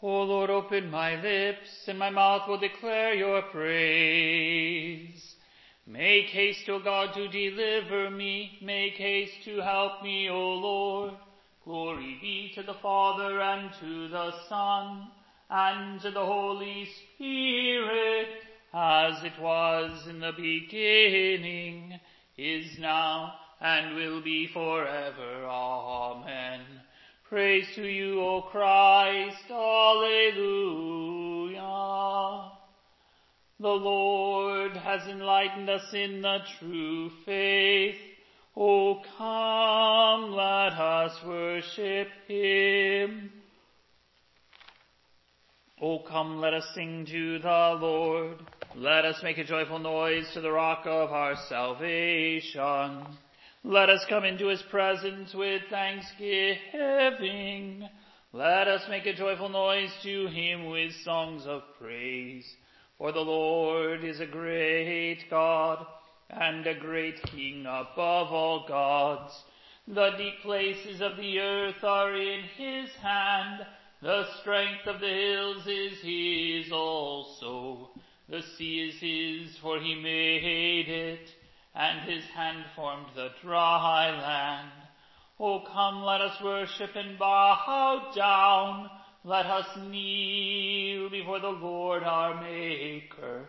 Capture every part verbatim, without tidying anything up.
O Lord, open my lips, and my mouth will declare your praise. Make haste, O God, to deliver me. Make haste to help me, O Lord. Glory be to the Father, and to the Son, and to the Holy Spirit, as it was in the beginning, is now, and will be forever. Amen. Praise to you, O Christ. Alleluia. The Lord has enlightened us in the true faith. O come, let us worship him. O come, let us sing to the Lord. Let us make a joyful noise to the rock of our salvation. Let us come into his presence with thanksgiving. Let us make a joyful noise to him with songs of praise. For the Lord is a great God and a great King above all gods. The deep places of the earth are in his hand. The strength of the hills is his also. The sea is his, for he made it, and his hand formed the dry land. O come, let us worship and bow down. Let us kneel before the Lord our Maker.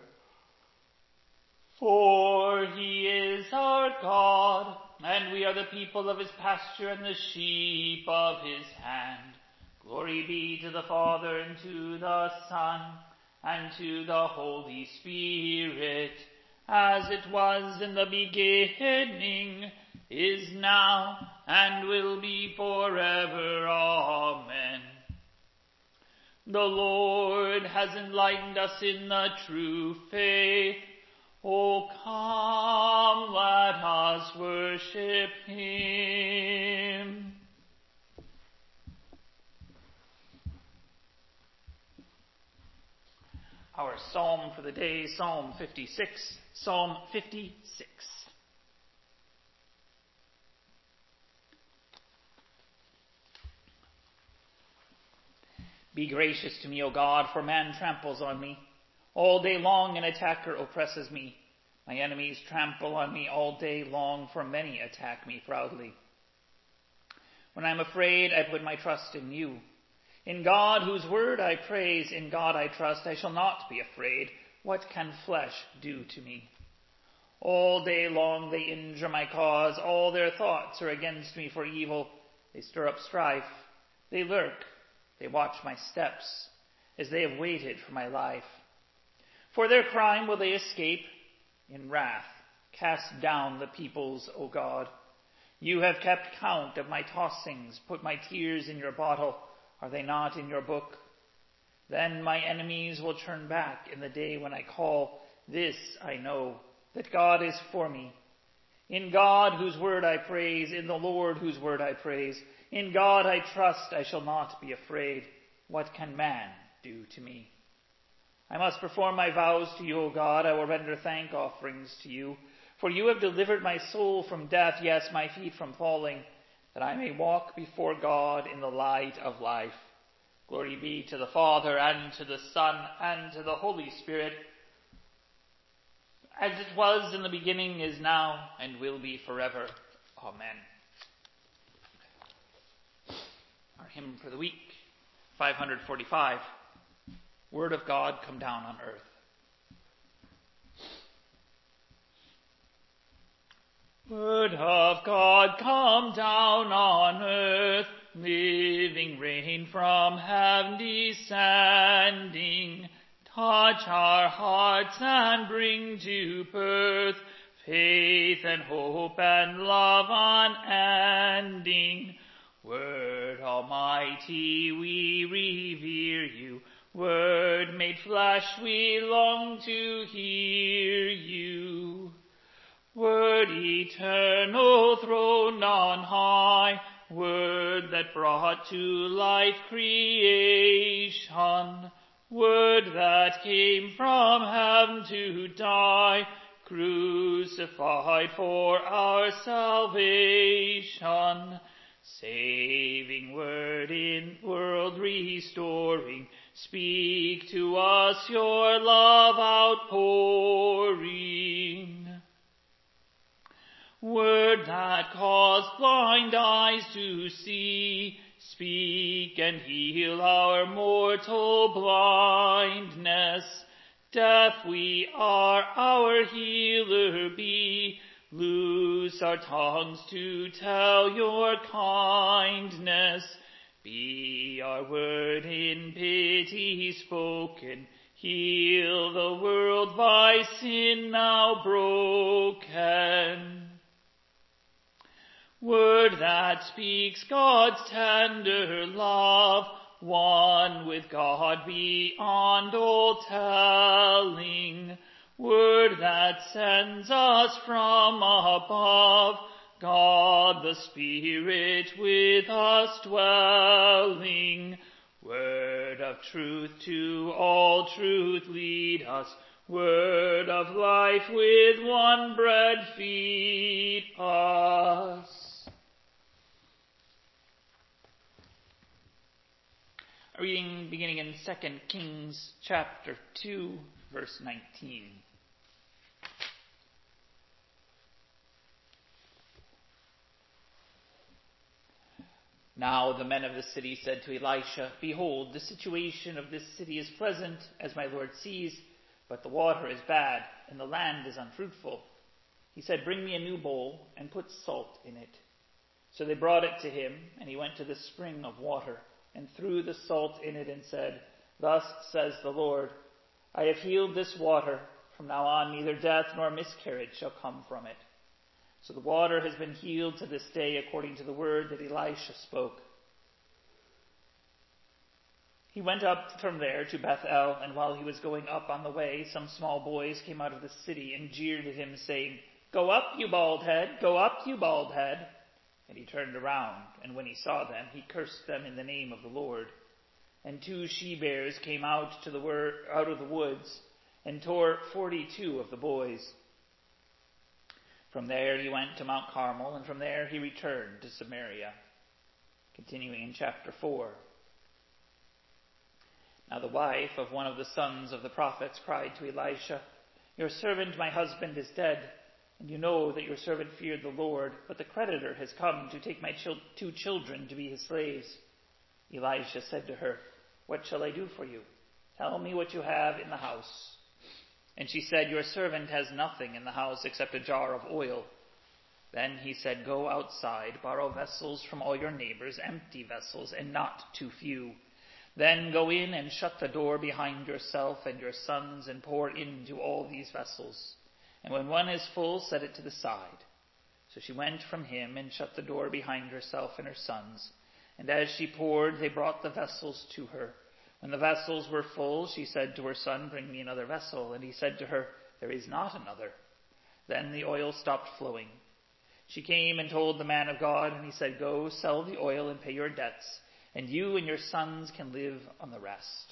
For he is our God, and we are the people of his pasture and the sheep of his hand. Glory be to the Father, and to the Son, and to the Holy Spirit, as it was in the beginning, is now, and will be forever. Amen. The Lord has enlightened us in the true faith. O come, let us worship him. Our psalm for the day, Psalm fifty-six. Psalm fifty-six. Be gracious to me, O God, for man tramples on me. All day long an attacker oppresses me. My enemies trample on me all day long, for many attack me proudly. When I am afraid, I put my trust in you. In God, whose word I praise, in God I trust, I shall not be afraid. What can flesh do to me? All day long they injure my cause. All their thoughts are against me for evil. They stir up strife. They lurk. They watch my steps, as they have waited for my life. For their crime will they escape? In wrath, cast down the peoples, O God. You have kept count of my tossings. Put my tears in your bottle. Are they not in your book? Then my enemies will turn back in the day when I call. This I know, that God is for me. In God, whose word I praise, in the Lord, whose word I praise. In God I trust, I shall not be afraid. What can man do to me? I must perform my vows to you, O God. I will render thank offerings to you. For you have delivered my soul from death, yes, my feet from falling, that I may walk before God in the light of life. Glory be to the Father, and to the Son, and to the Holy Spirit, as it was in the beginning, is now, and will be forever. Amen. Our hymn for the week, five forty-five. Word of God come down on earth. Word of God come down on earth, living rain from heaven descending, touch our hearts and bring to birth faith and hope and love unending. Word Almighty, we revere you. Word made flesh, we long to hear you. Word eternal, throned on high, word that brought to life creation, word that came from heaven to die, crucified for our salvation, saving word in world restoring, Speak to us your love outpouring. Word that caused blind eyes to see, speak and heal our mortal blindness. Deaf we are, our healer be. Loose our tongues to tell your kindness. Be our word in pity spoken. Heal the world by sin now broken. Word that speaks God's tender love, one with God beyond all telling. Word that sends us from above, God the Spirit with us dwelling. Word of truth to all truth lead us. Word of life with one bread feed us. A reading beginning in Second Kings chapter two, verse nineteen. Now the men of the city said to Elisha, Behold, the situation of this city is pleasant, as my Lord sees, but the water is bad, and the land is unfruitful. He said, Bring me a new bowl, and put salt in it. So they brought it to him, and he went to the spring of water, and threw the salt in it, and said, Thus says the Lord, I have healed this water. From now on neither death nor miscarriage shall come from it. So the water has been healed to this day according to the word that Elisha spoke. He went up from there to Bethel, and while he was going up on the way, some small boys came out of the city and jeered at him, saying, Go up, you bald head! Go up, you bald head! And he turned around, and when he saw them, he cursed them in the name of the Lord. And two she-bears came out to the wor- out of the woods, and tore forty-two of the boys. From there he went to Mount Carmel, and from there he returned to Samaria. Continuing in chapter four. Now the wife of one of the sons of the prophets cried to Elisha, Your servant, my husband, is dead, and you know that your servant feared the Lord, but the creditor has come to take my chil- two children to be his slaves. Elisha said to her, What shall I do for you? Tell me what you have in the house. And she said, Your servant has nothing in the house except a jar of oil. Then he said, Go outside, borrow vessels from all your neighbors, empty vessels, and not too few. Then go in and shut the door behind yourself and your sons, and pour into all these vessels. And when one is full, set it to the side. So she went from him and shut the door behind herself and her sons. And as she poured, they brought the vessels to her. When the vessels were full, she said to her son, Bring me another vessel. And he said to her, There is not another. Then the oil stopped flowing. She came and told the man of God, and he said, Go, sell the oil and pay your debts, and you and your sons can live on the rest.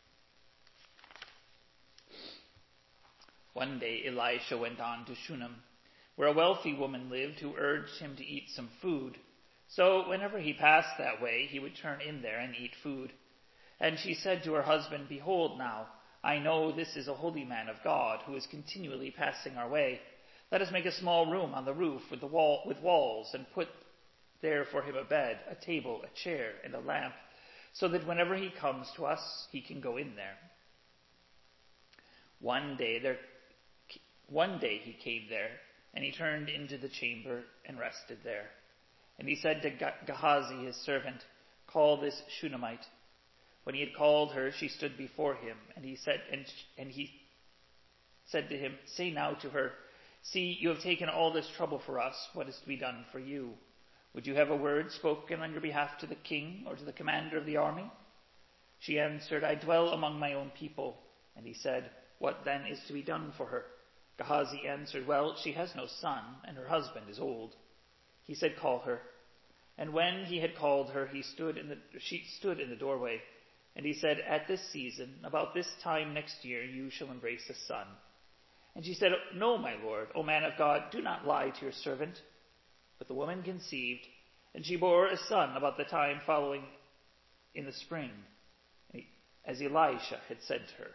One day Elisha went on to Shunem, where a wealthy woman lived who urged him to eat some food. So whenever he passed that way, he would turn in there and eat food. And she said to her husband, Behold now, I know this is a holy man of God who is continually passing our way. Let us make a small room on the roof with, the wall, with walls, and put there for him a bed, a table, a chair, and a lamp, so that whenever he comes to us, he can go in there. One day there, one day he came there, and he turned into the chamber and rested there. And he said to Gehazi, his servant, Call this Shunammite. When he had called her, she stood before him, and he said, and, and he said to him, Say now to her, See, you have taken all this trouble for us. What is to be done for you? Would you have a word spoken on your behalf to the king or to the commander of the army? She answered, I dwell among my own people. And he said, What then is to be done for her? Gehazi answered, Well, she has no son, and her husband is old. He said, Call her. And when he had called her, he stood in the, she stood in the doorway. And he said, At this season, about this time next year, you shall embrace a son. And she said, No, my lord, O man of God, do not lie to your servant. But the woman conceived, and she bore a son about the time following in the spring. And he, as Elisha had said to her.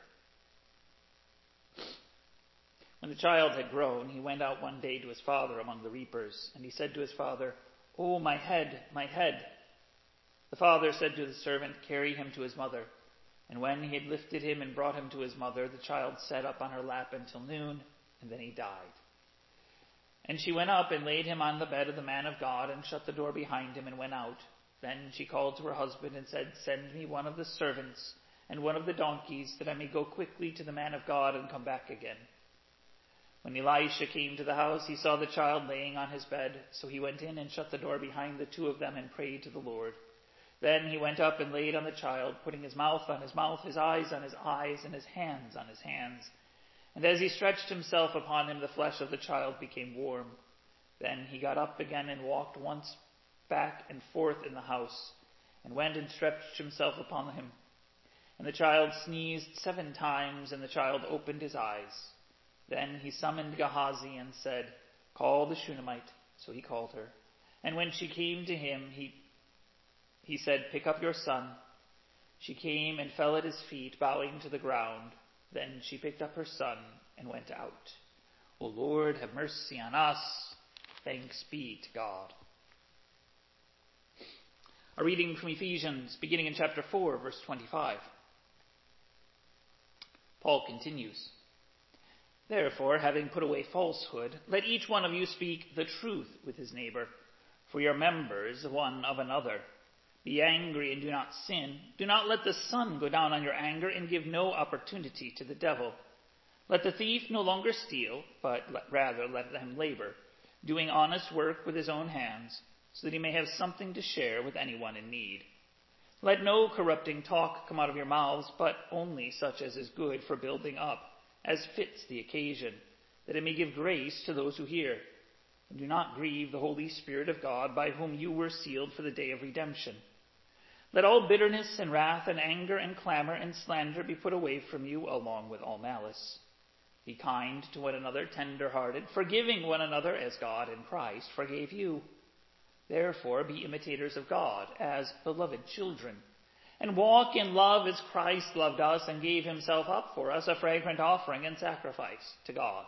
When the child had grown, he went out one day to his father among the reapers, and he said to his father, "Oh, my head, my head." The father said to the servant, "Carry him to his mother." And when he had lifted him and brought him to his mother, the child sat up on her lap until noon, and then he died. And she went up and laid him on the bed of the man of God, and shut the door behind him, and went out. Then she called to her husband and said, "Send me one of the servants and one of the donkeys, that I may go quickly to the man of God and come back again." When Elisha came to the house, he saw the child laying on his bed. So he went in and shut the door behind the two of them and prayed to the Lord. Then he went up and laid on the child, putting his mouth on his mouth, his eyes on his eyes, and his hands on his hands. And as he stretched himself upon him, the flesh of the child became warm. Then he got up again and walked once back and forth in the house, and went and stretched himself upon him. And the child sneezed seven times, and the child opened his eyes. Then he summoned Gehazi and said, "Call the Shunammite." So he called her. And when she came to him, he, he said, "Pick up your son." She came and fell at his feet, bowing to the ground. Then she picked up her son and went out. O Lord, have mercy on us. Thanks be to God. A reading from Ephesians, beginning in chapter four, verse twenty-five. Paul continues, "Therefore, having put away falsehood, let each one of you speak the truth with his neighbor, for you are members one of another. Be angry and do not sin. Do not let the sun go down on your anger, and give no opportunity to the devil. Let the thief no longer steal, but rather let him labor, doing honest work with his own hands, so that he may have something to share with anyone in need. Let no corrupting talk come out of your mouths, but only such as is good for building up, as fits the occasion, that it may give grace to those who hear. And do not grieve the Holy Spirit of God, by whom you were sealed for the day of redemption. Let all bitterness and wrath and anger and clamor and slander be put away from you, along with all malice. Be kind to one another, tender-hearted, forgiving one another as God in Christ forgave you. Therefore be imitators of God as beloved children, and walk in love as Christ loved us and gave himself up for us, a fragrant offering and sacrifice to God.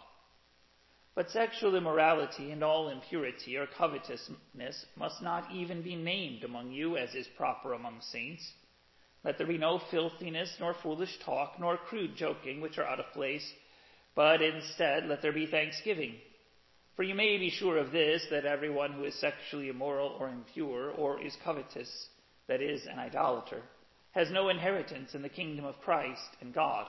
But sexual immorality and all impurity or covetousness must not even be named among you, as is proper among saints. Let there be no filthiness, nor foolish talk, nor crude joking, which are out of place, but instead let there be thanksgiving. For you may be sure of this, that everyone who is sexually immoral or impure or is covetous, that is, an idolater, has no inheritance in the kingdom of Christ and God.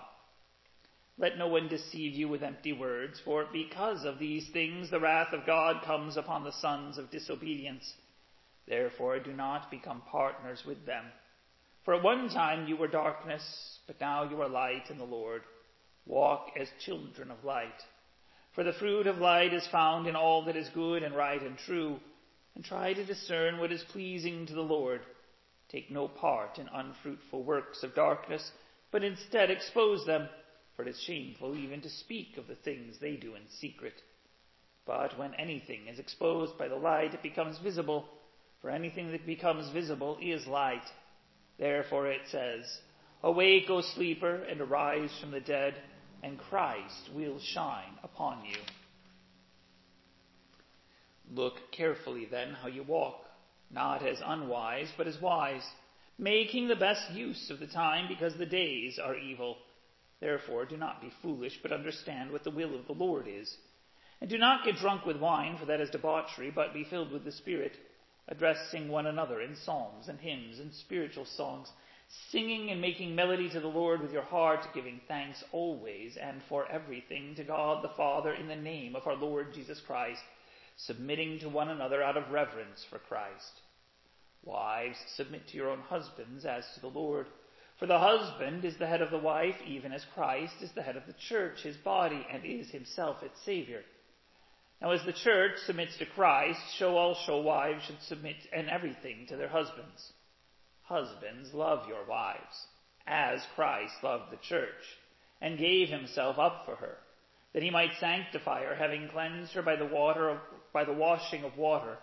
Let no one deceive you with empty words, for because of these things the wrath of God comes upon the sons of disobedience. Therefore do not become partners with them. For at one time you were darkness, but now you are light in the Lord. Walk as children of light. For the fruit of light is found in all that is good and right and true, and try to discern what is pleasing to the Lord. Take no part in unfruitful works of darkness, but instead expose them, for it is shameful even to speak of the things they do in secret. But when anything is exposed by the light, it becomes visible, for anything that becomes visible is light. Therefore it says, "Awake, O sleeper, and arise from the dead, and Christ will shine upon you." Look carefully then how you walk, not as unwise, but as wise, making the best use of the time, because the days are evil. Therefore do not be foolish, but understand what the will of the Lord is. And do not get drunk with wine, for that is debauchery, but be filled with the Spirit, addressing one another in psalms and hymns and spiritual songs, singing and making melody to the Lord with your heart, giving thanks always and for everything to God the Father in the name of our Lord Jesus Christ, submitting to one another out of reverence for Christ. Wives, submit to your own husbands as to the Lord. For the husband is the head of the wife, even as Christ is the head of the church, his body, and is himself its Savior. Now as the church submits to Christ, so also wives should submit in everything to their husbands. Husbands, love your wives, as Christ loved the church, and gave himself up for her, that he might sanctify her, having cleansed her by the water of, by the washing of water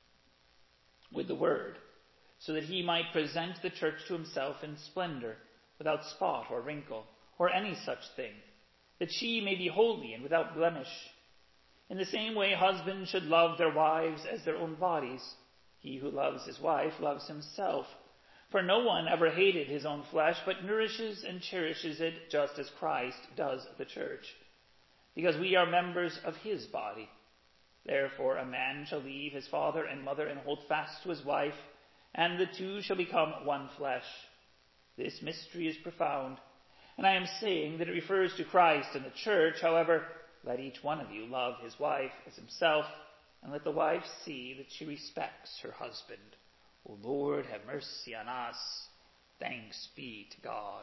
with the word, so that he might present the church to himself in splendor, without spot or wrinkle, or any such thing, that she may be holy and without blemish. In the same way, husbands should love their wives as their own bodies. He who loves his wife loves himself. For no one ever hated his own flesh, but nourishes and cherishes it, just as Christ does the church, because we are members of his body. Therefore a man shall leave his father and mother and hold fast to his wife, and the two shall become one flesh. This mystery is profound, and I am saying that it refers to Christ and the church. However, let each one of you love his wife as himself, and let the wife see that she respects her husband. O Lord, have mercy on us. Thanks be to God.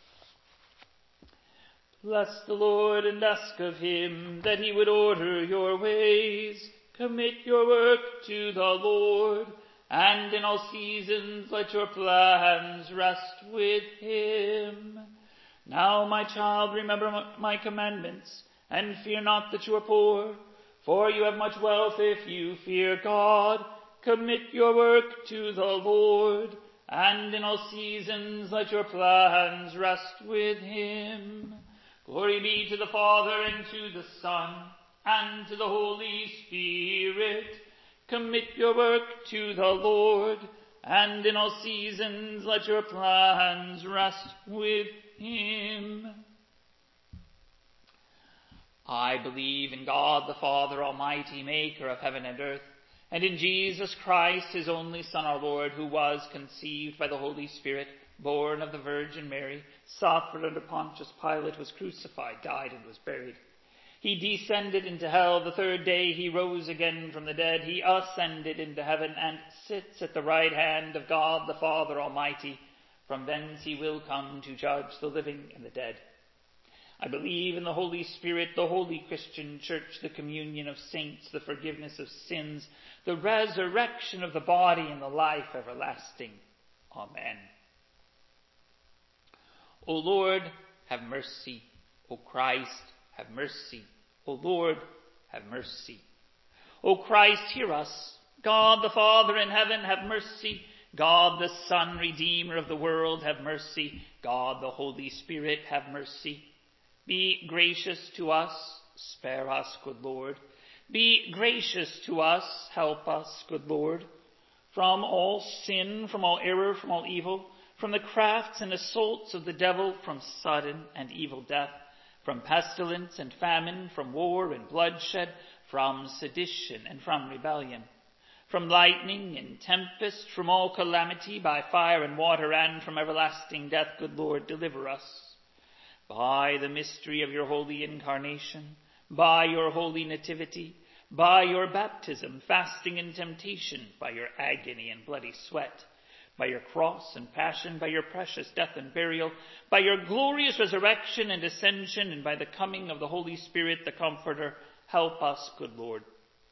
Bless the Lord and ask of him that he would order your ways. Commit your work to the Lord, and in all seasons let your plans rest with him. Now, my child, remember my commandments, and fear not that you are poor, for you have much wealth if you fear God. Commit your work to the Lord, and in all seasons let your plans rest with him. Glory be to the Father, and to the Son, and to the Holy Spirit. Commit your work to the Lord, and in all seasons let your plans rest with him. I believe in God the Father Almighty, maker of heaven and earth, and in Jesus Christ, his only Son, our Lord, who was conceived by the Holy Spirit, born of the Virgin Mary, suffered under Pontius Pilate, was crucified, died, and was buried. He descended into hell. The third day he rose again from the dead. He ascended into heaven and sits at the right hand of God the Father Almighty. From thence he will come to judge the living and the dead. I believe in the Holy Spirit, the holy Christian church, the communion of saints, the forgiveness of sins, the resurrection of the body, and the life everlasting. Amen. O Lord, have mercy. O Christ, have mercy. O Lord, have mercy. O Christ, hear us. God the Father in heaven, have mercy. God the Son, Redeemer of the world, have mercy. God the Holy Spirit, have mercy. Be gracious to us. Spare us, good Lord. Be gracious to us. Help us, good Lord. From all sin, from all error, from all evil, from the crafts and assaults of the devil, from sudden and evil death, from pestilence and famine, from war and bloodshed, from sedition and from rebellion, from lightning and tempest, from all calamity by fire and water, and from everlasting death, good Lord, deliver us. By the mystery of your holy incarnation, by your holy nativity, by your baptism, fasting and temptation, by your agony and bloody sweat, by your cross and passion, by your precious death and burial, by your glorious resurrection and ascension, and by the coming of the Holy Spirit, the Comforter, help us, good Lord.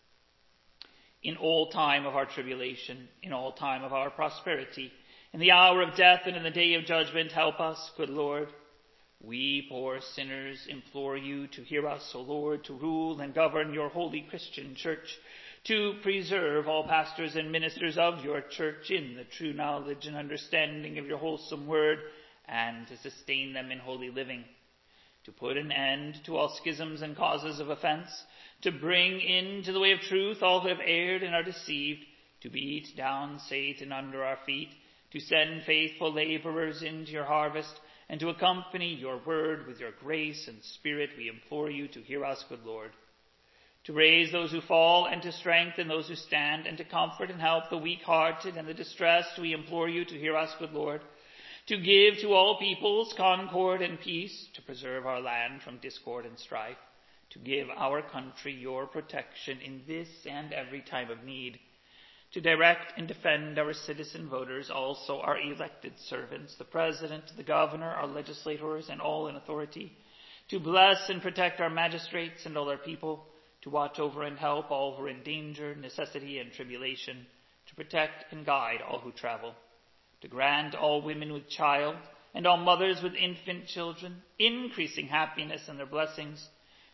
In all time of our tribulation, in all time of our prosperity, in the hour of death and in the day of judgment, help us, good Lord. We poor sinners implore you to hear us, O Lord, to rule and govern your holy Christian church, to preserve all pastors and ministers of your church in the true knowledge and understanding of your wholesome word, and to sustain them in holy living, to put an end to all schisms and causes of offense, to bring into the way of truth all who have erred and are deceived, to beat down Satan under our feet, to send faithful laborers into your harvest, and to accompany your word with your grace and spirit. We implore you to hear us, good Lord. To raise those who fall, and to strengthen those who stand, and to comfort and help the weak-hearted and the distressed, we implore you to hear us, good Lord. To give to all peoples concord and peace, to preserve our land from discord and strife, to give our country your protection in this and every time of need, to direct and defend our citizen voters, also our elected servants, the President, the Governor, our legislators, and all in authority, to bless and protect our magistrates and all our people, to watch over and help all who are in danger, necessity, and tribulation, to protect and guide all who travel, to grant all women with child and all mothers with infant children increasing happiness and their blessings,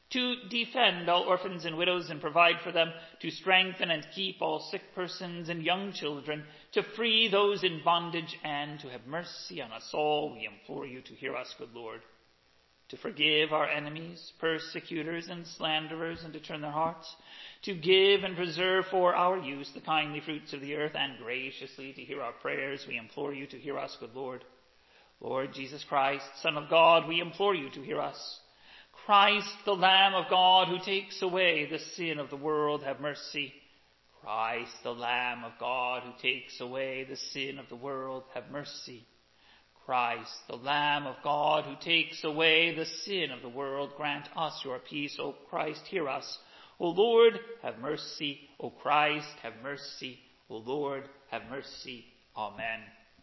to defend all orphans and widows and provide for them, to strengthen and keep all sick persons and young children, to free those in bondage, and to have mercy on us all, we implore you to hear us, good Lord. To forgive our enemies, persecutors, and slanderers, and to turn their hearts, to give and preserve for our use the kindly fruits of the earth, and graciously to hear our prayers, we implore you to hear us, good Lord. Lord Jesus Christ, Son of God, we implore you to hear us. Christ, the Lamb of God, who takes away the sin of the world, have mercy. Christ, the Lamb of God, who takes away the sin of the world, have mercy. Christ, the Lamb of God, who takes away the sin of the world, grant us your peace. O Christ, hear us. O Lord, have mercy. O Christ, have mercy. O Lord, have mercy. Amen.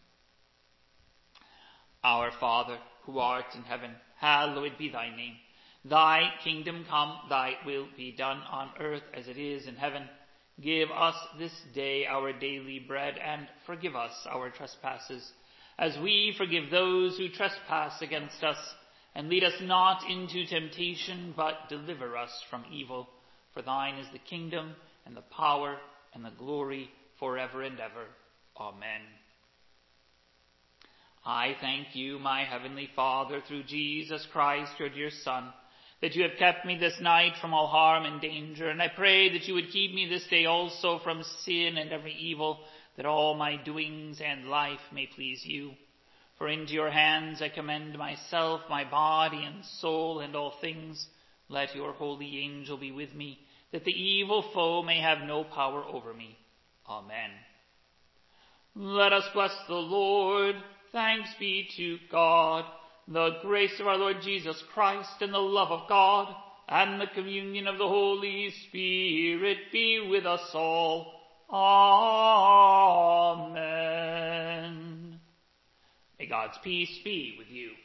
Our Father, who art in heaven, hallowed be thy name. Thy kingdom come, thy will be done on earth as it is in heaven. Give us this day our daily bread, and forgive us our trespasses, as we forgive those who trespass against us. And lead us not into temptation, but deliver us from evil. For thine is the kingdom, and the power, and the glory, forever and ever. Amen. I thank you, my heavenly Father, through Jesus Christ, your dear Son, that you have kept me this night from all harm and danger, and I pray that you would keep me this day also from sin and every evil, that all my doings and life may please you. For into your hands I commend myself, my body and soul, and all things. Let your holy angel be with me, that the evil foe may have no power over me. Amen. Let us bless the Lord. Thanks be to God. The grace of our Lord Jesus Christ, and the love of God, and the communion of the Holy Spirit be with us all. Amen. May God's peace be with you.